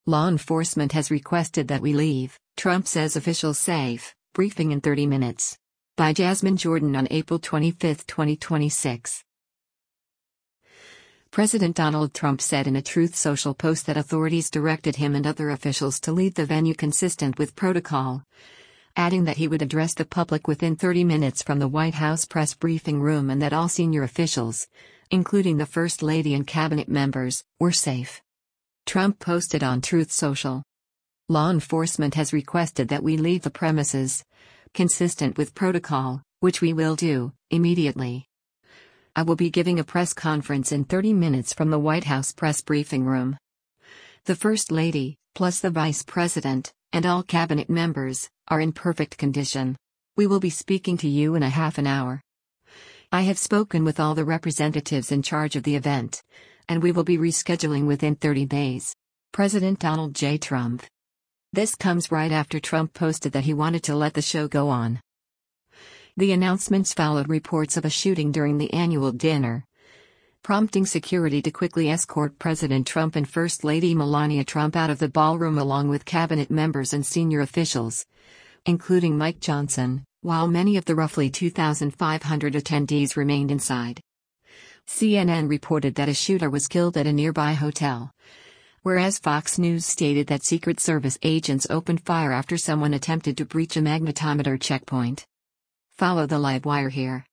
Law enforcement has requested that we leave, Trump says officials safe, briefing in 30 minutes. By Jasmine Jordan on April 25, 2026. President Donald Trump said in a Truth Social post that authorities directed him and other officials to leave the venue consistent with protocol, adding that he would address the public within 30 minutes from the White House press briefing room and that all senior officials, including the First Lady and cabinet members, were safe. Trump posted on Truth Social. Law enforcement has requested that we leave the premises, consistent with protocol, which we will do, immediately. I will be giving a press conference in 30 minutes from the White House press briefing room. The First Lady, plus the Vice President, and all cabinet members, are in perfect condition. We will be speaking to you in a half an hour. I have spoken with all the representatives in charge of the event, and we will be rescheduling within 30 days. President Donald J. Trump. This comes right after Trump posted that he wanted to let the show go on. The announcements followed reports of a shooting during the annual dinner, prompting security to quickly escort President Trump and First Lady Melania Trump out of the ballroom along with cabinet members and senior officials, including Mike Johnson, while many of the roughly 2,500 attendees remained inside. CNN reported that a shooter was killed at a nearby hotel, whereas Fox News stated that Secret Service agents opened fire after someone attempted to breach a magnetometer checkpoint. Follow the live wire here.